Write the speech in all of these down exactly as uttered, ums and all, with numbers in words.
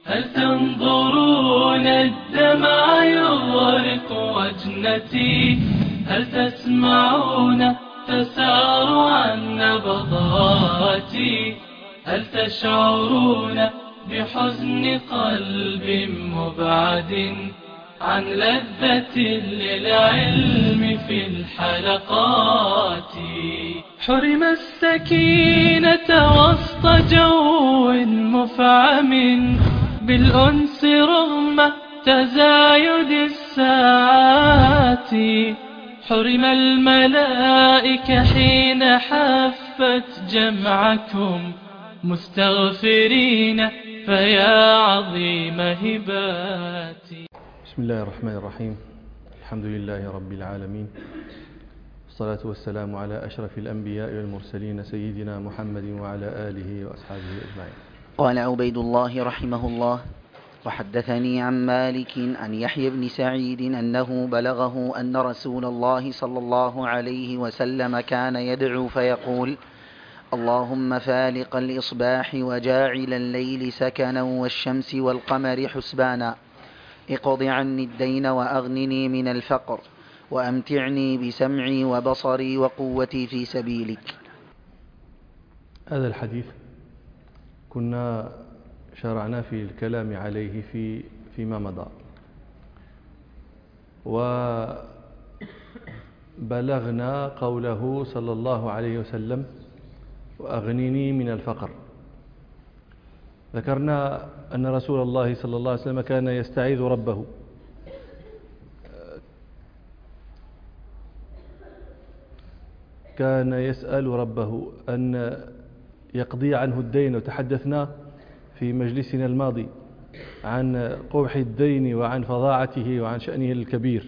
هل تنظرون الدمع يغرق وجنتي؟ هل تسمعون تسار عن نبضاتي؟ هل تشعرون بحزن قلب مبعد عن لذة للعلم في الحلقات؟ حرم السكينة وسط جو مفعم بالأنس رغم تزايد الساعات. حرم الملائكة حين حفت جمعكم مستغفرين فيا عظيم هباتي. بسم الله الرحمن الرحيم. الحمد لله رب العالمين، والصلاة والسلام على أشرف الأنبياء والمرسلين سيدنا محمد وعلى آله وأصحابه أجمعين. قال عبيد الله رحمه الله: وحدثني عن مالك عن يحيى بن سعيد أنه بلغه أن رسول الله صلى الله عليه وسلم كان يدعو فيقول: اللهم فالق الإصباح وجاعل الليل سكنا والشمس والقمر حسبانا، اقض عني الدين وأغنني من الفقر، وأمتعني بسمعي وبصري وقوتي في سبيلك. هذا الحديث كنا شرعنا في الكلام عليه في فيما مضى، وبلغنا قوله صلى الله عليه وسلم: وأغنني من الفقر. ذكرنا أن رسول الله صلى الله عليه وسلم كان يستعيذ ربه كان يسأل ربه أن يقضي عنه الدين، وتحدثنا في مجلسنا الماضي عن قبح الدين وعن فظاعته وعن شأنه الكبير.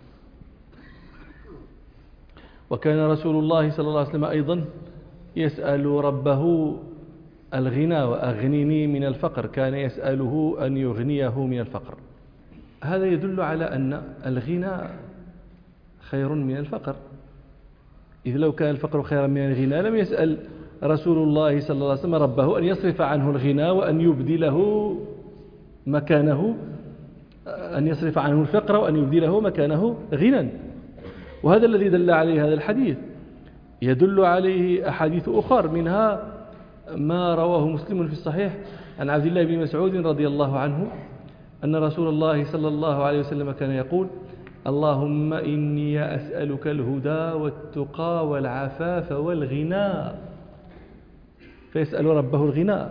وكان رسول الله صلى الله عليه وسلم أيضا يسأل ربه الغنى: وأغنني من الفقر. كان يسأله أن يغنيه من الفقر. هذا يدل على أن الغنى خير من الفقر، إذ لو كان الفقر خيرا من الغنى لم يسأل رسول الله صلى الله عليه وسلم ربه أن يصرف عنه الغنى وأن يبدله مكانه أن يصرف عنه الفقر وأن يبدله مكانه غنى. وهذا الذي دل عليه هذا الحديث. يدل عليه أحاديث أخر، منها ما رواه مسلم في الصحيح عن عبد الله بن مسعود رضي الله عنه أن رسول الله صلى الله عليه وسلم كان يقول: اللهم إني أسألك الهدى والتقى والعفاف والغنى. فيسأل ربه الغنى.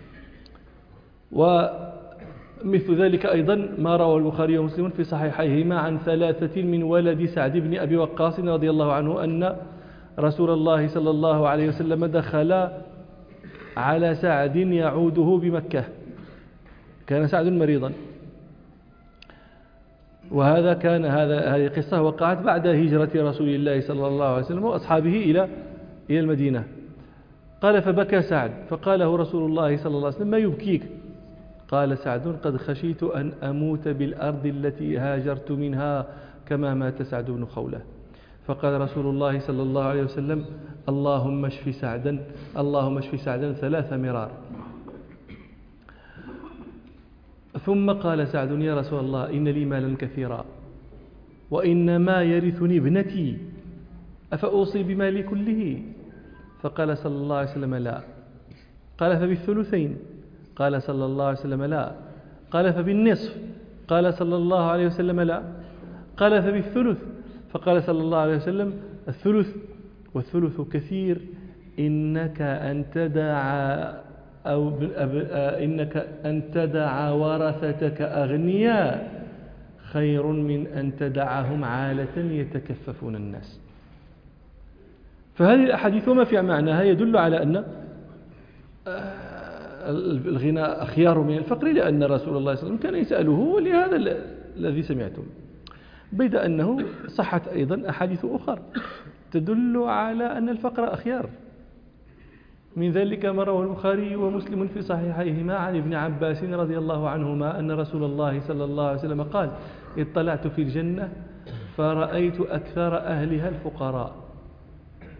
ومثل ذلك أيضا ما روى البخاري ومسلم في صحيحيهما عن ثلاثة من ولد سعد بن أبي وقاص رضي الله عنه أن رسول الله صلى الله عليه وسلم دخل على سعد يعوده بمكة. كان سعد مريضا، وهذا كان هذا هذه قصة وقعت بعد هجرة رسول الله صلى الله عليه وسلم وأصحابه إلى إلى المدينة. قال: فبكى سعد، فقال له رسول الله صلى الله عليه وسلم: ما يبكيك؟ قال سعد: قد خشيت أن أموت بالأرض التي هاجرت منها كما مات سعد بن خولة. فقال رسول الله صلى الله عليه وسلم: اللهم اشف سعدا، اللهم اشف سعدا ثلاث مرار. ثم قال سعد: يا رسول الله، إن لي مالا كثيرا وإنما يرثني ابنتي، أفأوصي بمالي كله؟ فقال صلى الله عليه وسلم: لا. قال: فبالثلثين؟ قال صلى الله عليه وسلم: لا. قال: فبالنصف؟ قال صلى الله عليه وسلم: لا. قال: فبالثلث؟ فقال صلى الله عليه وسلم: الثلث، والثلث كثير، إنك أن تدع أو إنك أن تدع ورثتك أغنياء خير من أن تدعهم عالة يتكففون الناس. فهذه الأحاديث وما في معناها يدل على أن الغنى أخيار من الفقر، لأن رسول الله صلى الله عليه وسلم كان يسأله، ولهذا الذي سمعتم. بيد أنه صحت أيضا أحاديث أخرى تدل على أن الفقر أخيار. من ذلك ما رواه البخاري ومسلم في صحيحيهما عن ابن عباس رضي الله عنهما أن رسول الله صلى الله عليه وسلم قال: اطلعت في الجنة فرأيت أكثر أهلها الفقراء،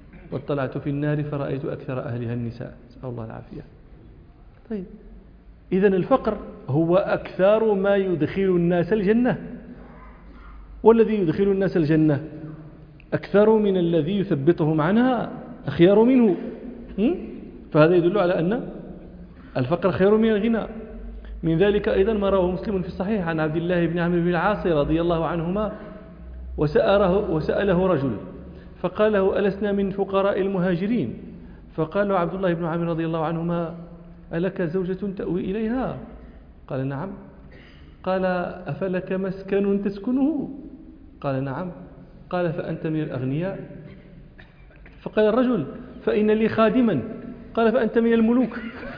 واطلعت في النار فرأيت أكثر أهلها النساء، نسأل الله العافية. طيب، إذن الفقر هو أكثر ما يدخل الناس الجنة، والذي يدخل الناس الجنة أكثر من الذي يثبطهم عنها أخيار منه. فهذا يدل على أن الفقر خير من الغنى. من ذلك أيضا ما رواه مسلم في الصحيح عن عبد الله بن عمرو بن العاص رضي الله عنهما وسأله, وسأله رجل فقال له: ألسنا من فقراء المهاجرين؟ فقال له عبد الله بن عمرو رضي الله عنهما: ألك زوجة تأوي إليها؟ قال: نعم. قال: أفلك مسكن تسكنه؟ قال: نعم. قال: فأنت من الأغنياء؟ فقال الرجل: فإن لي خادما. قال: فأنت من الملوك.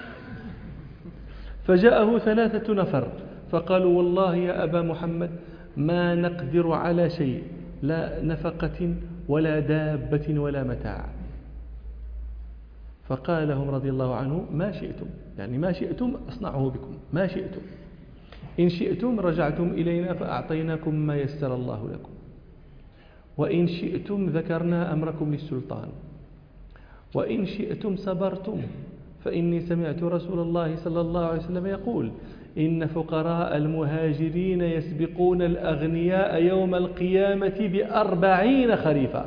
فجاءه ثلاثة نفر فقالوا: والله يا أبا محمد ما نقدر على شيء، لا نفقة ولا دابة ولا متاع. فقال لهم رضي الله عنه: ما شئتم، يعني ما شئتم أصنعه بكم، ما شئتم. إن شئتم رجعتم إلينا فأعطيناكم ما يسر الله لكم، وإن شئتم ذكرنا أمركم للسلطان، وإن شئتم صبرتم، فإني سمعت رسول الله صلى الله عليه وسلم يقول: إن فقراء المهاجرين يسبقون الأغنياء يوم القيامة بأربعين خريفا.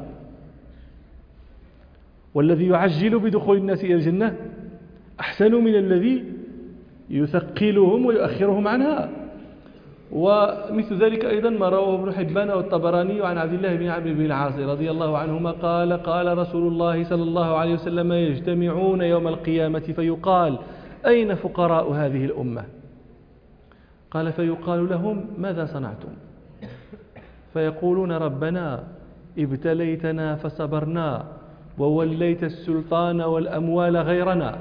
والذي يعجل بدخول الناس إلى الجنة أحسن من الذي يثقلهم ويؤخرهم عنها. ومثل ذلك أيضا ما رواه ابن حبان والطبراني عن عبد الله بن عمرو بن العاص رضي الله عنهما قال: قال رسول الله صلى الله عليه وسلم: يجتمعون يوم القيامة فيقال: أين فقراء هذه الأمة؟ قال: فيقال لهم: ماذا صنعتم؟ فيقولون: ربنا ابتليتنا فصبرنا، ووليت السلطان والأموال غيرنا.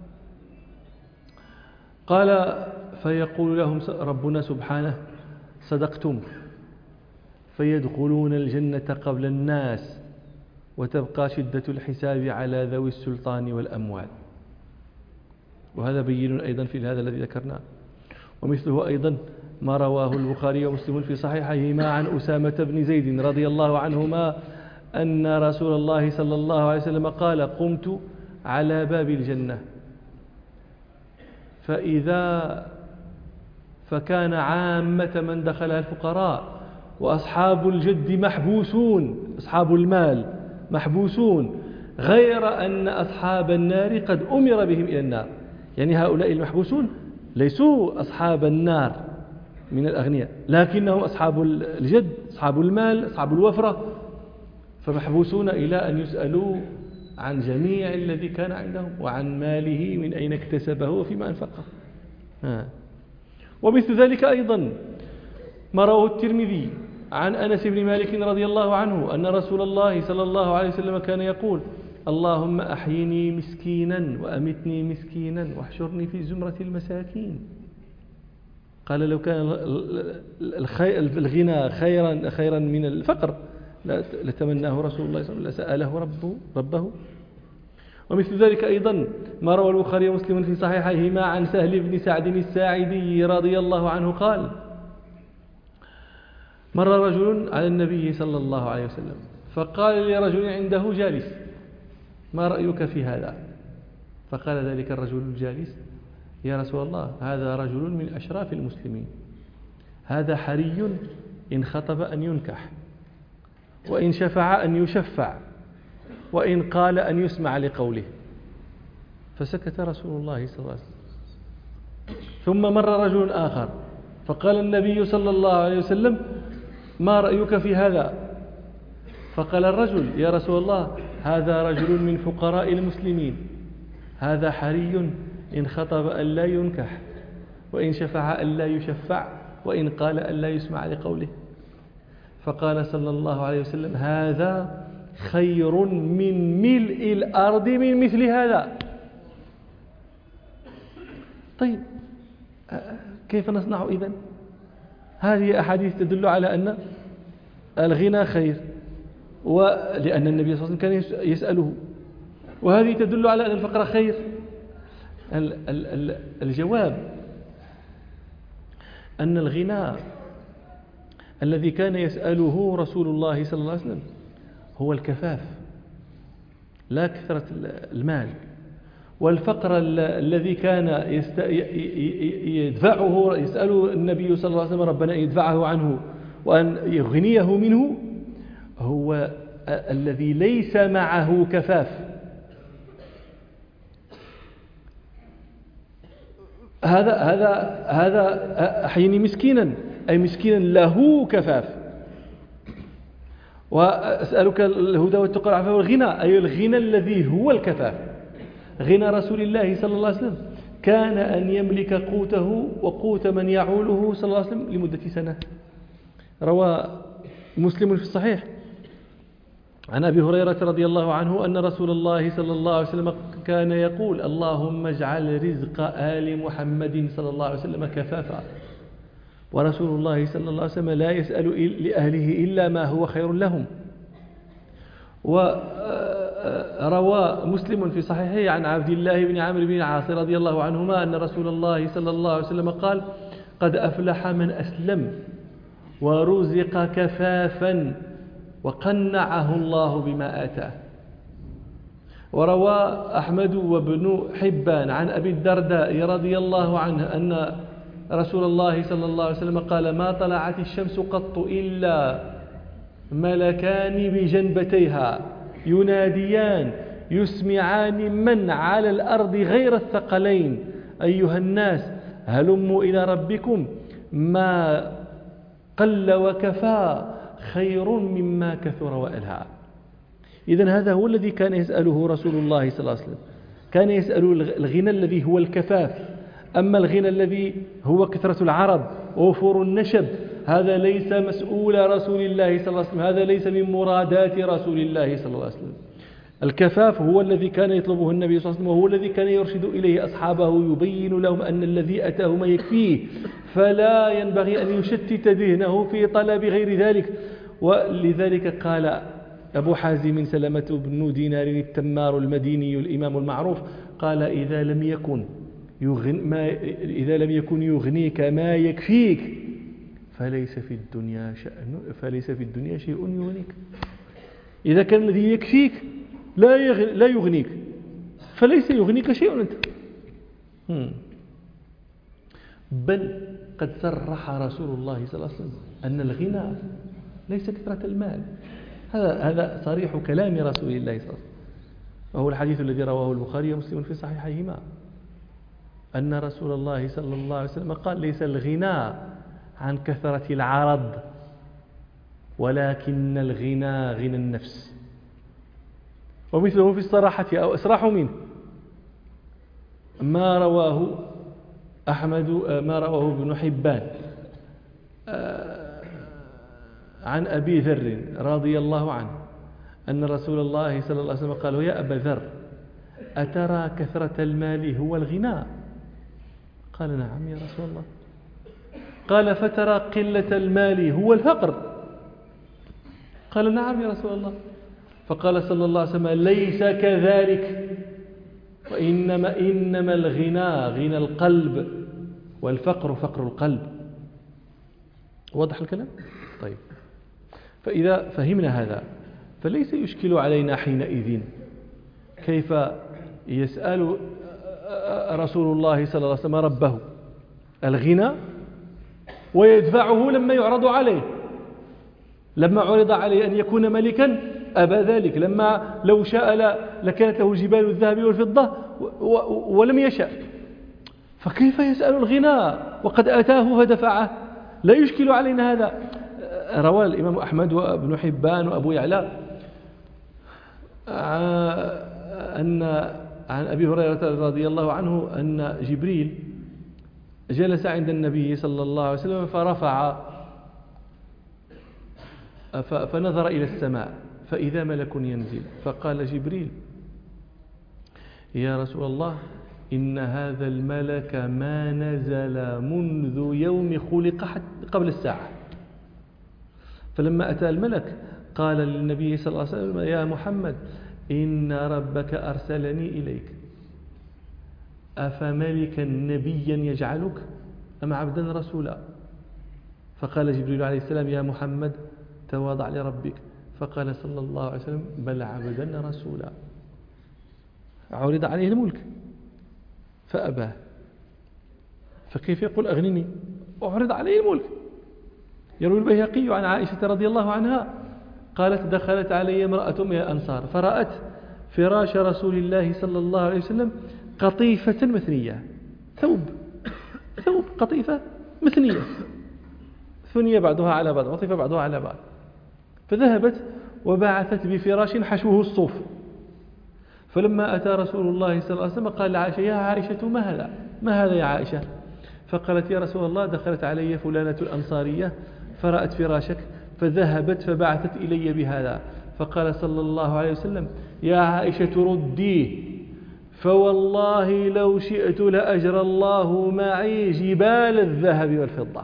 قال: فيقول لهم ربنا سبحانه: صدقتم. فيدخلون الجنة قبل الناس، وتبقى شدة الحساب على ذوي السلطان والأموال. وهذا بين أيضا في هذا الذي ذكرناه. ومثله أيضا ما رواه البخاري ومسلم في صحيحهما عن أسامة بن زيد رضي الله عنهما أن رسول الله صلى الله عليه وسلم قال: قمت على باب الجنة فإذا فكان عامة من دخلها الفقراء، وأصحاب الجد محبوسون، أصحاب المال محبوسون، غير أن أصحاب النار قد أمر بهم إلى النار. يعني هؤلاء المحبوسون ليسوا أصحاب النار من الأغنياء، لكنهم أصحاب الجد، أصحاب المال، أصحاب الوفرة، فمحبوسون إلى أن يسألوا عن جميع الذي كان عندهم وعن ماله من أين اكتسبه وفيما أنفقه. ها. ومثل ذلك أيضا ما رواه الترمذي عن أنس بن مالك رضي الله عنه أن رسول الله صلى الله عليه وسلم كان يقول: اللهم أحيني مسكينا وأمتني مسكينا واحشرني في زمرة المساكين. قال: لو كان الغنى خيرا خيرا من الفقر لتمناه رسول الله صلى الله عليه وسلم، لسأله ربه, ربه. ومثل ذلك أيضا ما روى البخاري ومسلم في صحيحيهما عن سهل بن سعد الساعدي رضي الله عنه قال: مر رجل على النبي صلى الله عليه وسلم فقال لرجل عنده جالس: ما رأيك في هذا؟ فقال ذلك الرجل الجالس: يا رسول الله، هذا رجل من أشراف المسلمين، هذا حري إن خطب أن ينكح، وإن شفع أن يشفع، وإن قال أن يسمع لقوله. فسكت رسول الله صلى الله عليه وسلم. ثم مر رجل آخر فقال النبي صلى الله عليه وسلم: ما رأيك في هذا؟ فقال الرجل: يا رسول الله، هذا رجل من فقراء المسلمين، هذا حري إن خطب أن لا ينكح، وإن شفع أن لا يشفع، وإن قال أن لا يسمع لقوله. فقال صلى الله عليه وسلم: هذا خير من ملء الأرض من مثل هذا. طيب كيف نصنع إذن؟ هذه أحاديث تدل على أن الغنى خير، ولأن النبي صلى الله عليه وسلم كان يسأله، وهذه تدل على أن الفقر خير. الجواب أن الغنى الذي كان يسأله رسول الله صلى الله عليه وسلم هو الكفاف، لا كثرة المال. والفقر الذي كان يدفعه يسأل النبي صلى الله عليه وسلم ربنا أن يدفعه عنه وأن يغنيه منه هو الذي ليس معه كفاف. هذا هذا هذا أحيني مسكينا، أي مسكينا له كفاف. وأسألك الهدى والتقى والعفاف والغنى، أي الغنى الذي هو الكفاف. غنى رسول الله صلى الله عليه وسلم كان أن يملك قوته وقوت من يعوله صلى الله عليه وسلم لمدة سنة. روى مسلم في الصحيح عن أبي هريرة رضي الله عنه أن رسول الله صلى الله عليه وسلم كان يقول اللهم اجعل رزق آل محمد صلى الله عليه وسلم كفافا. ورسول الله صلى الله عليه وسلم لا يسأل لأهله إلا ما هو خير لهم. وروى مسلم في صحيحه عن عبد الله بن عمرو بن العاص رضي الله عنهما أن رسول الله صلى الله عليه وسلم قال قد أفلح من أسلم ورزق كفافا وقنعه الله بما آتاه. وروى أحمد وابن حبان عن أبي الدرداء رضي الله عنه أن رسول الله صلى الله عليه وسلم قال ما طلعت الشمس قط إلا ملكان بجنبتيها يناديان يسمعان من على الأرض غير الثقلين أيها الناس هلموا إلى ربكم ما قل وكفى خير مما كثر وألهى. إذن هذا هو الذي كان يسأله رسول الله صلى الله عليه وسلم، كان يسأل الغنى الذي هو الكفاف. أما الغنى الذي هو كثرة العرض ووفور النشب هذا ليس مسؤول رسول الله صلى الله عليه وسلم، هذا ليس من مرادات رسول الله صلى الله عليه وسلم. الكفاف هو الذي كان يطلبه النبي صلى الله عليه وسلم، وهو الذي كان يرشد إليه أصحابه يبين لهم أن الذي أتاه ما يكفيه، فلا ينبغي أن يشتت ذهنه في طلب غير ذلك. ولذلك قال أبو حازم سلمة بن دينار التمار المديني الإمام المعروف قال إذا لم يكن يغن ما إذا لم يكن يغنيك ما يكفيك فليس في الدنيا شأن فليس في الدنيا شيء يغنيك. إذا كان الذي يكفيك لا يغني لا يغنيك فليس يغنيك شيء أنت. بل قد صرح رسول الله صلى الله عليه وسلم أن الغنى ليس كثرة المال. هذا هذا صريح كلام رسول الله صلى الله عليه وسلم، وهو الحديث الذي رواه البخاري ومسلم في صحيحيهما أن رسول الله صلى الله عليه وسلم قال ليس الغنى عن كثرة العرض ولكن الغنى غنى النفس. ومثله في الصراحة أو أصراح منه ما رواه أحمد ما رواه ابن حبان عن أبي ذر رضي الله عنه أن رسول الله صلى الله عليه وسلم قال يا أبا ذر أترى كثرة المال هو الغنى؟ قال نعم يا رسول الله. قال فترى قلة المال هو الفقر؟ قال نعم يا رسول الله. فقال صلى الله عليه وسلم ليس كذلك، وإنما إنما الغنى غنى القلب والفقر فقر القلب. واضح الكلام؟ طيب، فإذا فهمنا هذا فليس يشكل علينا حينئذ كيف يسأل رسول الله صلى الله عليه وسلم ربه الغنى ويدفعه لما يعرض عليه. لما عرض عليه أن يكون ملكا أبى ذلك، لما لو شاء لكانت له جبال الذهب والفضة ولم يشاء. فكيف يسأل الغنى وقد آتاه فدفعه؟ لا يشكل علينا هذا. روى الإمام أحمد وابن حبان وأبو يعلى أن عن أبي هريرة رضي الله عنه أن جبريل جلس عند النبي صلى الله عليه وسلم فرفع فنظر إلى السماء فإذا ملك ينزل، فقال جبريل يا رسول الله إن هذا الملك ما نزل منذ يوم خلق قبل الساعة. فلما أتى الملك قال للنبي صلى الله عليه وسلم يا محمد إن ربك أرسلني إليك أفملكا نبيا يجعلك أم عبدا رسولا؟ فقال جبريل عليه السلام يا محمد تواضع لربك. فقال صلى الله عليه وسلم بل عبدا رسولا. عرض عليه الملك فأباه. فكيف يقول أغنني؟ أعرض عليه الملك. يروي البيهقي عن عائشة رضي الله عنها قالت دخلت علي امرأة من الأنصار فرأت فراش رسول الله صلى الله عليه وسلم قطيفة مثنية، ثوب ثوب قطيفة مثنية، ثنية بعضها على بعض، عطف بعضها على بعض. فذهبت وبعثت بفراش حشوه الصوف. فلما أتى رسول الله صلى الله عليه وسلم قال لعائشة يا عائشة ما هذا؟ ما هذا يا عائشة؟ فقالت يا رسول الله دخلت علي فلانة الأنصارية فرأت فراشك فذهبت فبعثت إلي بهذا. فقال صلى الله عليه وسلم يا عائشة رديه، فوالله لو شئت لأجرى الله معي جبال الذهب والفضة.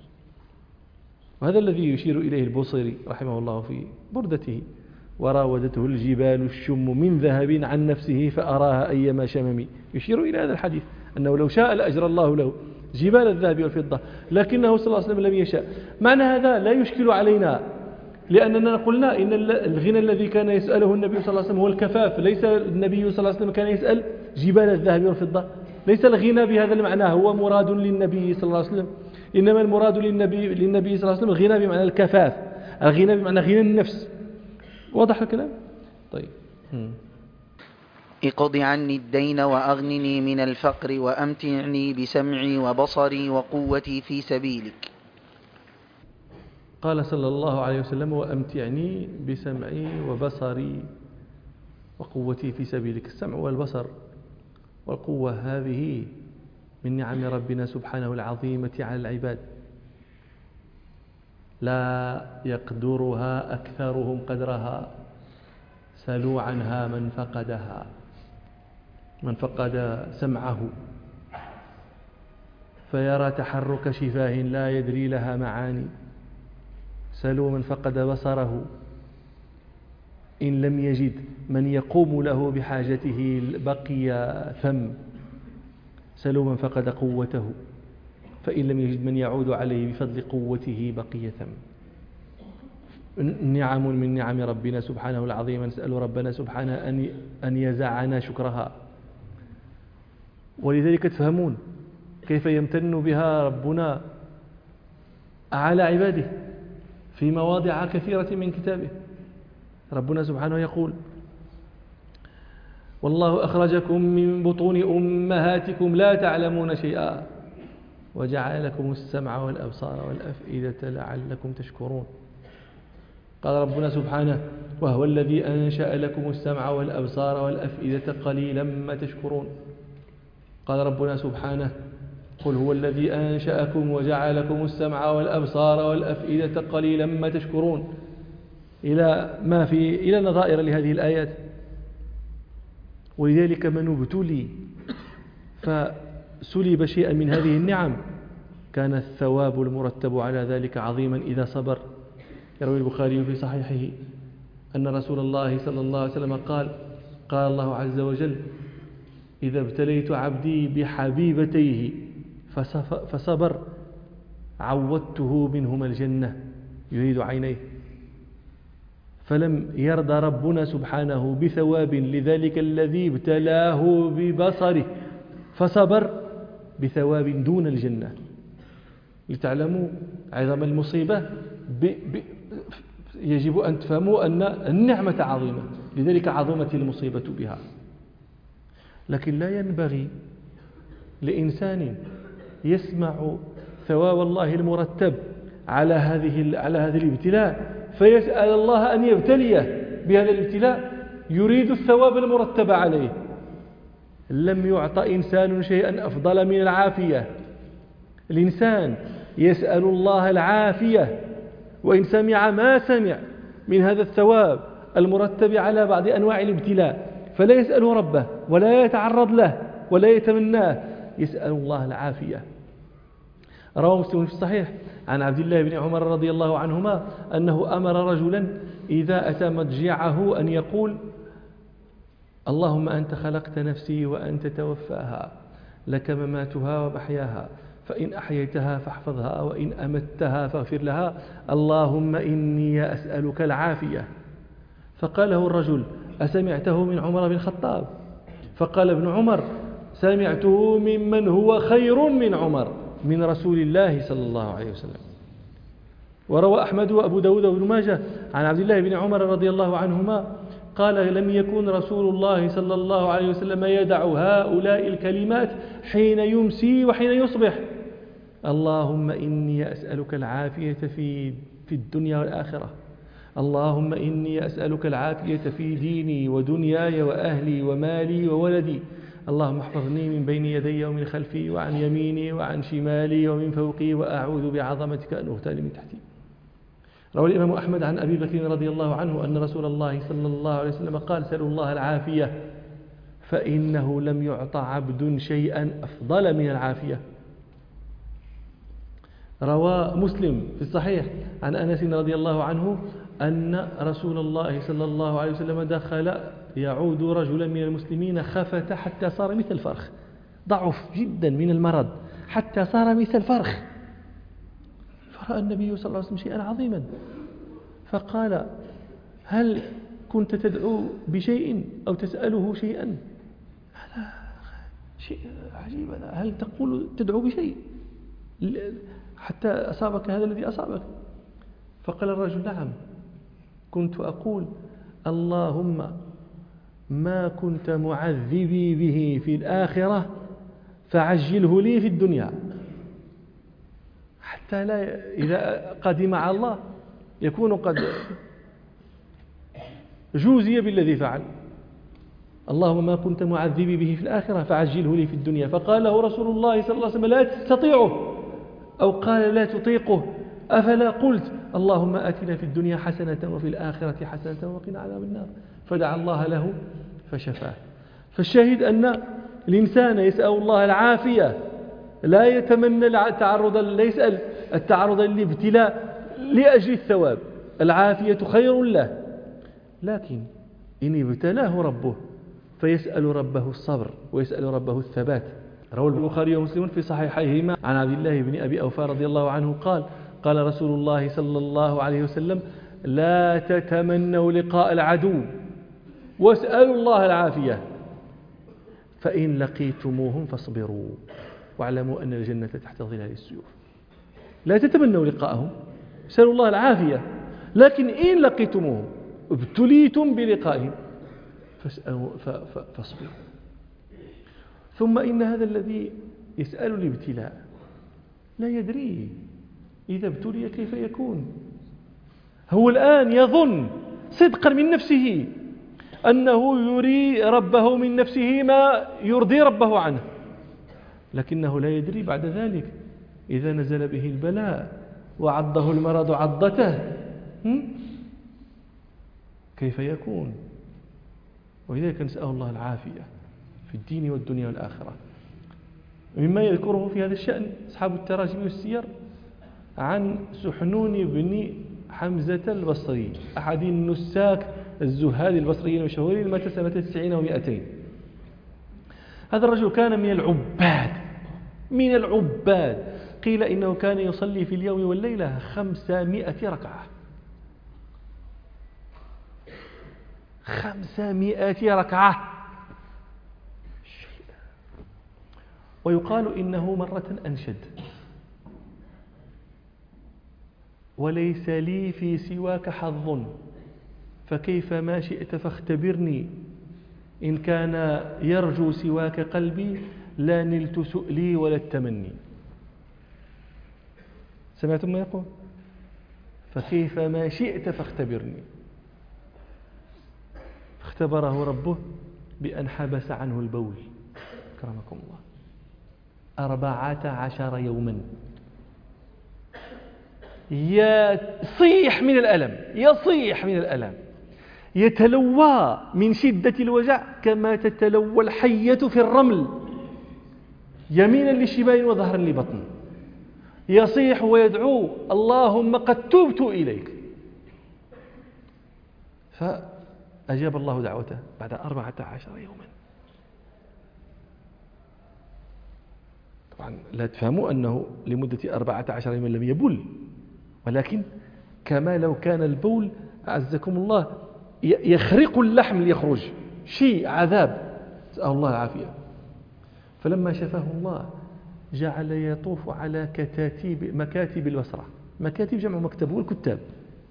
وهذا الذي يشير إليه البوصيري رحمه الله في بردته: وراودته الجبال الشم من ذهب عن نفسه فأراها أيما شمم. يشير إلى هذا الحديث أنه لو شاء لأجرى الله له جبال الذهب والفضة، لكنه صلى الله عليه وسلم لم يشاء. معنى هذا لا يشكل علينا، لأننا قلنا إن الغنى الذي كان يسأله النبي صلى الله عليه وسلم هو الكفاف، ليس النبي صلى الله عليه وسلم كان يسأل جبال الذهب والفضة. ليس الغنى بهذا المعنى هو مراد للنبي صلى الله عليه وسلم، إنما المراد للنبي, للنبي صلى الله عليه وسلم الغنى بمعنى الكفاف، الغنى بمعنى غنى النفس. واضح الكلام؟ طيب. اقض عني الدين وأغنني من الفقر وأمتعني بسمعي وبصري وقوتي في سبيلك. قال صلى الله عليه وسلم وأمتعني بسمعي وبصري وقوتي في سبيلك. السمع والبصر والقوة هذه من نعم ربنا سبحانه العظيمة على العباد، لا يقدرها أكثرهم قدرها، سلوا عنها من فقدها. من فقد سمعه فيرى تحرك شفاه لا يدري لها معاني، سلوا من فقد بصره إن لم يجد من يقوم له بحاجته بقي ثم، سلوا من فقد قوته فإن لم يجد من يعود عليه بفضل قوته بقي ثم. نعم من نعم ربنا سبحانه العظيم، نسأل ربنا سبحانه أن أن يزعنا شكرها. ولذلك تفهمون كيف يمتن بها ربنا على عباده في مواضع كثيرة من كتابه. ربنا سبحانه يقول والله أخرجكم من بطون أمهاتكم لا تعلمون شيئا وجعل لكم السمع والأبصار والأفئدة لعلكم تشكرون. قال ربنا سبحانه وهو الذي أنشأ لكم السمع والأبصار والأفئدة قليلا ما تشكرون. قال ربنا سبحانه قل هو الذي أنشأكم وجعل لكم السمع والأبصار والأفئدة قليلا ما تشكرون، إلى ما في إلى نظائر لهذه الآيات. ولذلك من ابتلي فسلب شيئا من هذه النعم كان الثواب المرتب على ذلك عظيما إذا صبر. يروي البخاري في صحيحه أن رسول الله صلى الله عليه وسلم قال قال الله عز وجل إذا ابتليت عبدي بحبيبتيه فصبر عودته منهما الجنة، يريد عينيه. فلم يرضى ربنا سبحانه بثواب لذلك الذي ابتلاه ببصره فصبر بثواب دون الجنة. لتعلموا عظم المصيبة ب... ب... يجب أن تفهموا أن النعمة عظيمة، لذلك عظمت المصيبة بها. لكن لا ينبغي لإنسان يسمع ثواب الله المرتب على هذه على هذا الابتلاء فيسأل الله أن يبتليه بهذا الابتلاء يريد الثواب المرتب عليه. لم يعط إنسان شيئا أفضل من العافية. الإنسان يسأل الله العافية، وإن سمع ما سمع من هذا الثواب المرتب على بعض أنواع الابتلاء فلا يسأل ربه ولا يتعرض له ولا يتمناه، يسأل الله العافية. رواه مسلم في الصحيح عن عبد الله بن عمر رضي الله عنهما أنه أمر رجلا إذا أتى مضجعه أن يقول اللهم أنت خلقت نفسي وأنت توفاها، لك مماتها ومحياها، فإن أحييتها فاحفظها وإن أمتها فاغفر لها، اللهم إني أسألك العافية. فقال له الرجل أسمعته من عمر بن الخطاب؟ فقال ابن عمر سمعته ممن هو خير من عمر، من رسول الله صلى الله عليه وسلم. وروى أحمد وأبو داود وابن ماجه عن عبد الله بن عمر رضي الله عنهما قال: لم يكن رسول الله صلى الله عليه وسلم يدع هؤلاء الكلمات حين يمسي وحين يصبح: اللهم إني أسألك العافية في في الدنيا والآخرة، اللهم إني أسألك العافية في ديني ودنياي وأهلي ومالي وولدي، اللهم احفظني من بين يدي ومن خلفي وعن يميني وعن شمالي ومن فوقي، وأعوذ بعظمتك أن أغتال من تحتي. روى الإمام أحمد عن أبي بكر رضي الله عنه أن رسول الله صلى الله عليه وسلم قال: سألوا الله العافية فإنه لم يعط عبد شيئا أفضل من العافية. روى مسلم في الصحيح عن أنس رضي الله عنه أن رسول الله صلى الله عليه وسلم دخل يعود رجلا من المسلمين خفت حتى صار مثل الفرخ، ضعف جدا من المرض حتى صار مثل الفرخ. فرأى النبي صلى الله عليه وسلم شيئا عظيما فقال: هل كنت تدعو بشيء أو تسأله شيئا؟ هذا شيء عجيب، هل تقول تدعو بشيء حتى أصابك هذا الذي أصابك؟ فقال الرجل: نعم، كنت أقول اللهم ما كنت معذبي به في الآخرة فعجله لي في الدنيا، حتى لا إذا قدم على الله يكون قد جوزي بالذي فعل. اللهم ما كنت معذبي به في الآخرة فعجله لي في الدنيا. فقال له رسول الله صلى الله عليه وسلم: لا تستطيعه، أو قال: لا تطيقه، أفلا قلت اللهم آتنا في الدنيا حسنة وفي الآخرة حسنة وقنا عذاب النار؟ فدعا الله له فشفاه. فالشاهد أن الإنسان يسأل الله العافية، لا يتمنى التعرض، لا يسأل التعرض للابتلاء لأجل الثواب، العافية خير له، لكن إن ابتلاه ربه فيسأل ربه الصبر ويسأل ربه الثبات. روى البخاري ومسلم في صحيحيهما عن عبد الله بن أبي أوفى رضي الله عنه قال: قال رسول الله صلى الله عليه وسلم: لا تتمنوا لقاء العدو واسألوا الله العافية، فإن لقيتموهم فاصبروا واعلموا أن الجنة تحت ظلال السيوف. لا تتمنوا لقاءهم، اسألوا الله العافية، لكن إن لقيتموهم ابتليتم بلقائهم فاصبروا. ثم إن هذا الذي يسأل الابتلاء لا يدري إذا ابتلي كيف يكون. هو الآن يظن صدقا من نفسه أنه يري ربه من نفسه ما يرضي ربه عنه، لكنه لا يدري بعد ذلك إذا نزل به البلاء وعضه المرض عضته كيف يكون. ولذلك نسأل الله العافية في الدين والدنيا والآخرة. مما يذكره في هذا الشأن أصحاب التراجم والسير عن سحنون بن حمزة البصري، أحد النساك الزهاد البصريين المشهورين، مات سنة تسعين ومائتين. هذا الرجل كان من العباد من العباد قيل إنه كان يصلي في اليوم والليلة خمسمائة ركعة خمسمائة ركعة. ويقال إنه مرة أنشد: وليس لي في سواك حظ فكيف ما شئت فاختبرني، إن كان يرجو سواك قلبي لا نلت سؤلي ولا التمني. سمعتم ما يقول؟ فكيف ما شئت فاختبرني. اختبره ربه بأن حبس عنه البول، كرمكم الله، أربعة عشر يوما، يصيح من الألم يصيح من الألم يتلوى من شدة الوجع كما تتلوى الحية في الرمل، يمينا للشمال وظهرا لبطن، يصيح ويدعو: اللهم قد تبت إليك. فأجاب الله دعوته بعد أربعة عشر يوما. طبعا لا تفهموا أنه لمدة أربعة عشر يوما لم يبل، ولكن كما لو كان البول أعزكم الله يخرق اللحم ليخرج، شيء عذاب، نسأل الله العافية. فلما شفاه الله جعل يطوف على كتاتيب مكاتب البصرة. مكاتب جمع مكتب والكتاب،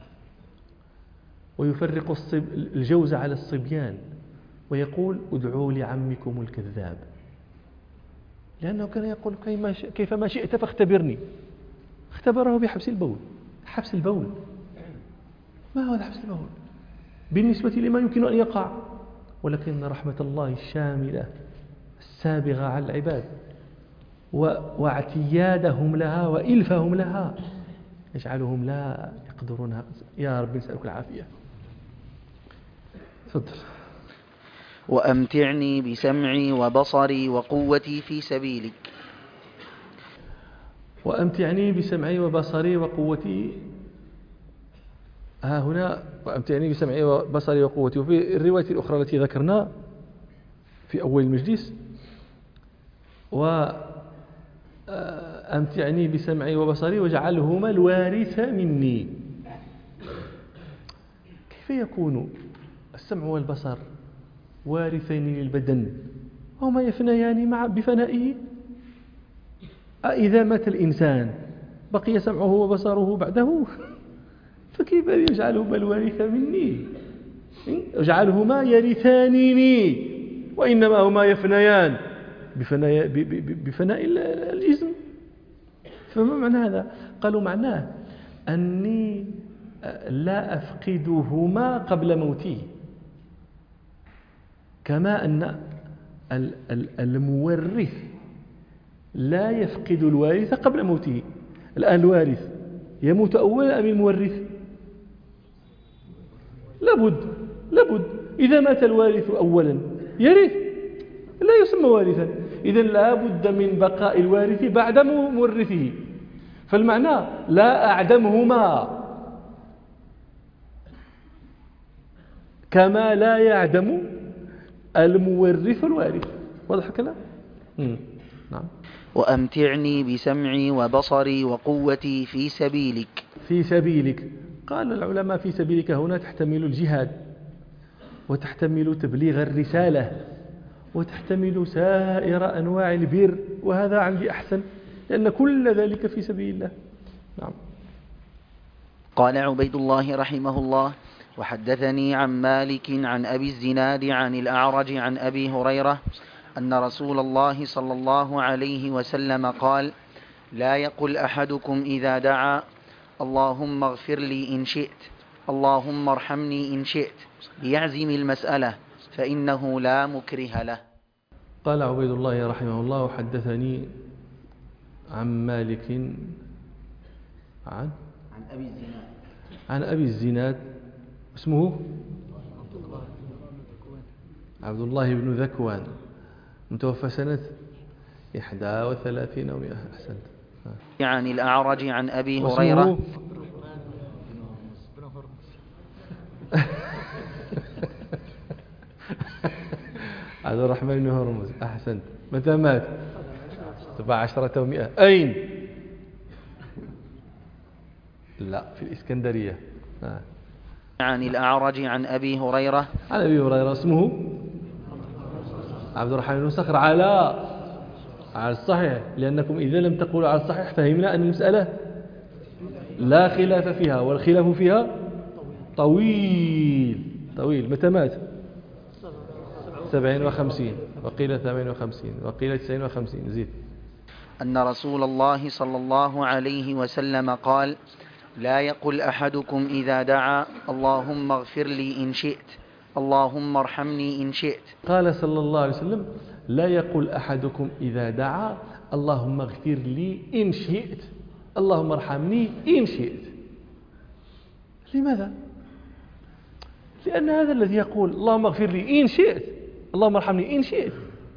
ويفرق الصب الجوز على الصبيان ويقول ادعوا لعمكم الكذاب، لأنه كان يقول كيفما شئت فاختبرني. اختبره بحبس البول. حبس البول ما هو حبس البول بالنسبة لما يمكن أن يقع، ولكن رحمة الله الشاملة السابغة على العباد واعتيادهم لها وإلفهم لها يجعلهم لا يقدرونها. يا رب نسألك العافية. تفضل. وأمتعني بسمعي وبصري وقوتي في سبيلك. وأمتعني بسمعي وبصري وقوتي، ها هنا وأمتعني بسمعي وبصري وقوتي. وفي الرواية الأخرى التي ذكرنا في أول المجلس وأمتعني بسمعي وبصري واجعلهما الوارث مني. كيف يكون السمع والبصر وارثين للبدن وهما يفنيان مع بفنائه؟ إذا مات الإنسان بقي سمعه وبصره بعده، فكيف يجعلهما الوارث مني؟ يجعلهما يرثانني وإنما هما يفنيان بفناء, بفناء الجسم. فما معنى هذا؟ قالوا معناه أني لا أفقدهما قبل موتي، كما أن المورث لا يفقد الوارث قبل موته. الآن الوارث يموت أولا أم المورث؟ لابد لابد إذا مات الوارث أولا يرث لا يسمى وارثا. إذن لا بد من بقاء الوارث بعد مورثه. فالمعنى لا أعدمهما كما لا يعدم المورث الوارث. واضح الكلام؟ نعم. وأمتعني بسمعي وبصري وقوتي في سبيلك. في سبيلك، قال العلماء في سبيلك هنا تحتمل الجهاد، وتحتمل تبليغ الرسالة، وتحتمل سائر أنواع البر، وهذا عندي أحسن لأن كل ذلك في سبيل الله. نعم. قال عبيد الله رحمه الله: وحدثني عن مالك عن أبي الزناد عن الأعرج عن أبي هريرة أن رسول الله صلى الله عليه وسلم قال: لا يقل أحدكم إذا دعا اللهم اغفر لي إن شئت، اللهم ارحمني إن شئت، ليعزم المسألة فإنه لا مكره له. قال عبيد الله رحمه الله: وحدثني عن مالك عن عن أبي الزناد عن أبي الزناد اسمه عبد الله بن ذكوان، متوفى سنة إحدى وثلاثين ومئة. أحسنت. عن الأعرج عن أبي هريرة عبد الرحمن بن هرمز. أحسنت. متى مات؟ سبع عشرة ومئة. أين؟ لا، في الإسكندرية. آه. عن الأعرج عن أبي هريرة عن أبي هريرة اسمه عبد الرحمن بن صخر على على الصحيح، لأنكم إذا لم تقولوا على الصحيح فهمنا أن المسألة لا خلاف فيها، والخلاف فيها طويل طويل. متى مات؟ سبعين وخمسين، وقيل ثمانين وخمسين، وقيل تسعين وخمسين. زيد. أن رسول الله صلى الله عليه وسلم قال: لا يقل أحدكم إذا دعا اللهم اغفر لي إن شئت، اللهم ارحمني إن شئت. قال صلى الله عليه وسلم: لا يقل أحدكم إذا دعا اللهم اغفر لي إن شئت، اللهم ارحمني إن شئت. لماذا؟ لأن هذا الذي يقول اللهم اغفر لي إن شئت، اللهم ارحمني إن شئت،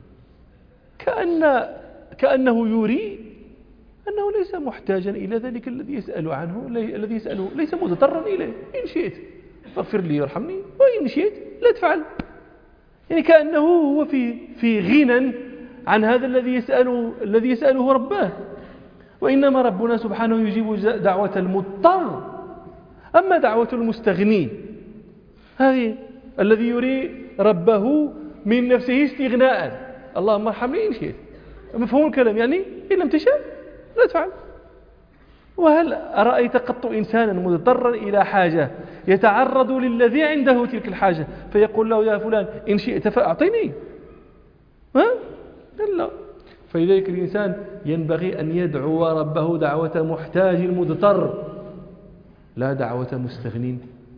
كأن كأنه يري أنه ليس محتاجا إلى ذلك الذي يسأل عنه، الذي يسأله ليس مضطرا إليه. إن شئت فاغفر لي وارحمني، وإن شئت لا تفعل. يعني كأنه هو في في غنى عن هذا الذي يسأله الذي يسأله ربه. وإنما ربنا سبحانه يجيب دعوة المضطر، أما دعوة المستغني هذه الذي يري ربه من نفسه استغناء، اللهم ارحمني إن شئت، مفهوم الكلام يعني إن لم تشاء لا تفعل. وهل رأيت قط إنسانا مضطرا إلى حاجة يتعرض للذي عنده تلك الحاجة فيقول له يا فلان إن شئت فأعطيني؟ ها؟ لا. فلذلك الإنسان ينبغي أن يدعو ربه دعوة محتاج مضطر لا دعوة مستغنين.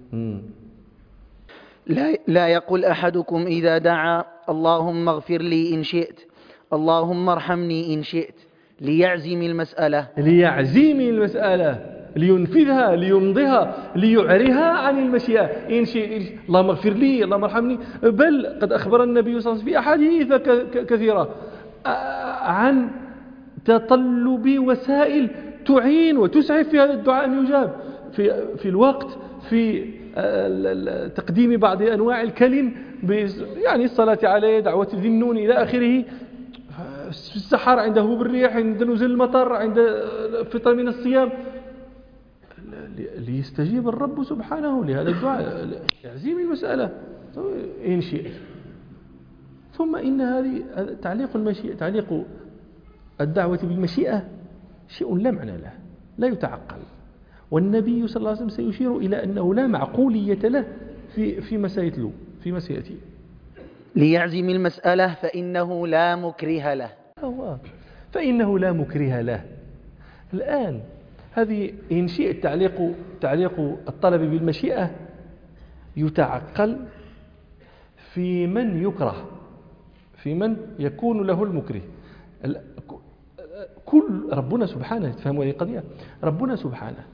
لا, لا يقول أحدكم إذا دعا اللهم اغفر لي إن شئت اللهم ارحمني إن شئت ليعزم المسألة ليعزم المسألة لينفذها ليمضيها ليعرها عن المشيئة إن شئت اللهم اغفر لي اللهم ارحمني. بل قد أخبر النبي صلى الله عليه وسلم في أحاديث كثيرة عن تطلب وسائل تعين وتسعف في هذا الدعاء أن يجاب في, في الوقت في تقديم بعض أنواع الكلم يعني الصلاة عليه دعوة ذي النون إلى آخره في السحر عند هبوب الريح عند نزول المطر عند الفطر من الصيام ليستجيب الرب سبحانه لهذا الدعاء لعزيم المسألة إن شئت. ثم إن هذه تعليق المشيئة تعليق الدعوة بالمشيئة شيء لا معنى له لا يتعقل. والنبي صلى الله عليه وسلم سيشير إلى أنه لا معقولية له في في مسائل في سيأتي. ليعزم المسألة فإنه لا مكره له فإنه لا مكره له. الآن هذه إن شئت تعليق تعليق الطلب بالمشيئة يتعقل في من يكره في من يكون له المكره. كل ربنا سبحانه تفهموا هذه القضية ربنا سبحانه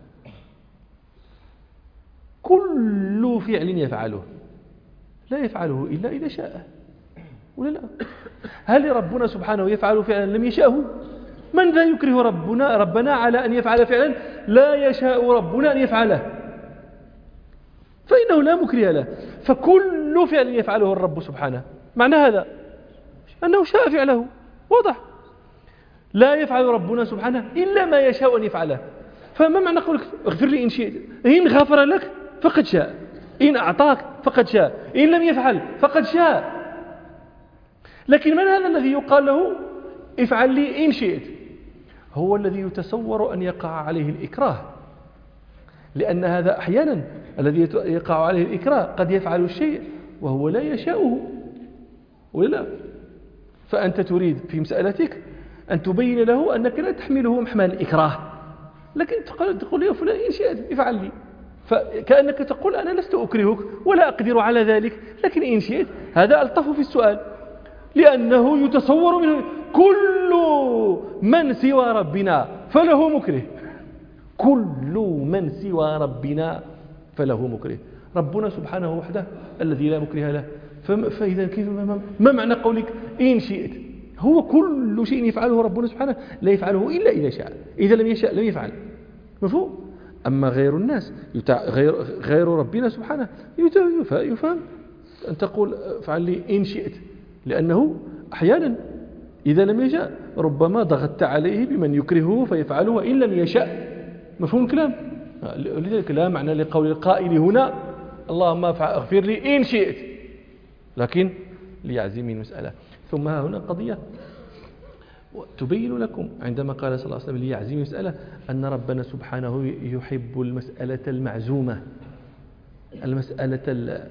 كل فعل يفعله لا يفعله إلا إذا شاء ولا لا؟ هل ربنا سبحانه يفعل فعلا لم يشأه؟ من ذا يكره ربنا ربنا على أن يفعل فعلا لا يشاء ربنا أن يفعله فإنه لا مكره له. فكل فعل يفعله الرب سبحانه معنى هذا أنه شاء فعله واضح. لا يفعل ربنا سبحانه إلا ما يشاء أن يفعله. فما معنى قولك اغفر لي إن شئت؟ إن غفر لك فقد شاء إن أعطاك فقد شاء إن لم يفعل فقد شاء. لكن من هذا الذي يقال له افعل لي إن شئت؟ هو الذي يتصور أن يقع عليه الإكراه لأن هذا أحيانا الذي يقع عليه الإكراه قد يفعل الشيء وهو لا يشاءه ولا. فأنت تريد في مسألتك أن تبين له أنك لا تحمله محمل الإكراه لكن تقول يا فلان إن شئت افعل لي فكأنك تقول أنا لست أكرهك ولا أقدر على ذلك لكن إن شئت هذا ألطف في السؤال لأنه يتصور منه كل من سوى ربنا فله مكره كل من سوى ربنا فله مكره. ربنا سبحانه وحده الذي لا مكره له. فإذا كيف ما معنى قولك إن شئت؟ هو كل شيء يفعله ربنا سبحانه لا يفعله إلا إذا شاء إذا لم يشاء لم يفعل مفهوم. أما غير الناس غير, غير ربنا سبحانه يفهم أن تقول افعل لي إن شئت لأنه أحيانا إذا لم يشاء ربما ضغطت عليه بمن يكرهه فيفعله وإن لم يشاء مفهوم الكلام. لذلك لا معنى لقول القائل هنا اللهم اغفر لي إن شئت لكن ليعزم المسألة. ثم هنا قضية تبين لكم عندما قال صلى الله عليه وسلم ليعزم المسألة أن ربنا سبحانه يحب المسألة المعزومة المسألة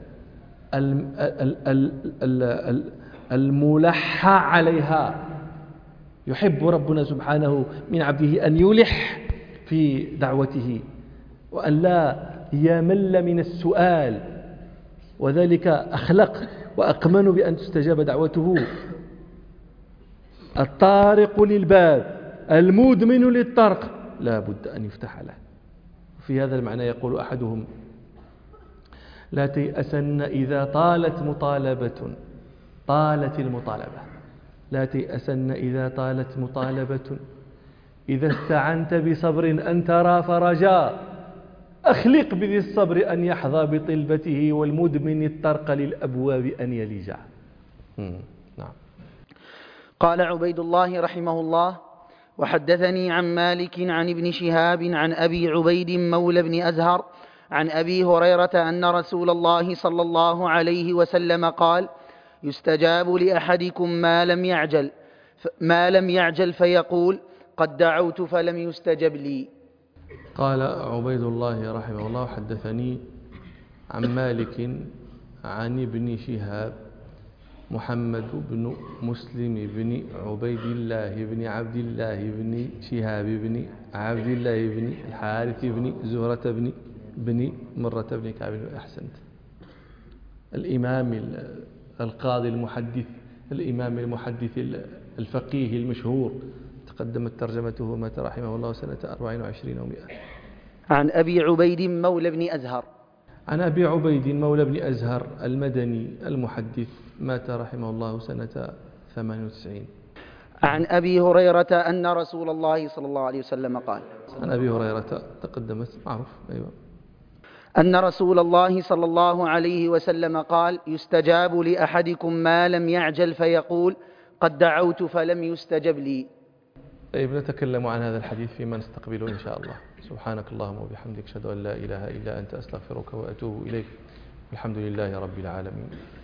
الملحى عليها. يحب ربنا سبحانه من عبده أن يلح في دعوته وأن لا يمل من السؤال وذلك أخلق وأقمن بأن تستجاب دعوته. الطارق للباب المدمن للطرق لا بد أن يفتح له. في هذا المعنى يقول أحدهم لا تيأسن إذا طالت مطالبة طالت المطالبة لا تيأسن إذا طالت مطالبة إذا استعنت بصبر أن ترى فرجا أخلق بذي الصبر أن يحظى بطلبته والمدمن الطرق للأبواب أن يلجع. نعم. قال عبيد الله رحمه الله وحدثني عن مالك عن ابن شهاب عن أبي عبيد مولى بن أزهر عن أبي هريرة أن رسول الله صلى الله عليه وسلم قال يستجاب لأحدكم ما لم يعجل ما لم يعجل فيقول قد دعوت فلم يستجب لي. قال عبيد الله رحمه الله: حدثني عن مالك عن ابن شهاب محمد بن مسلم بن عبيد الله بن عبد الله بن شهاب بن عبد الله بن الحارث بن زهرة بن بن مرة بن كعب. أحسنت. الإمام القاضي المحدث الإمام المحدث الفقيه المشهور، تقدمت ترجمته مات رحمه الله سنة أربع وعشرين ومئة. عن أبي عبيد مولى بن أزهر عن أبي عبيد مولى بن أزهر المدني المحدث، مات رحمه الله سنة ثمان وتسعين. عن أبي هريرة أن رسول الله صلى الله عليه وسلم قال. عن أبي هريرة تقدمت، معروف. أيوة. أن رسول الله صلى الله عليه وسلم قال: يستجاب لأحدكم ما لم يعجل فيقول قد دعوت فلم يستجب لي. طيب، نتكلم عن هذا الحديث فيما نستقبله إن شاء الله. سبحانك اللهم وبحمدك، أشهد أن لا إله إلا أنت، أستغفرك وأتوب إليك. الحمد لله رب العالمين.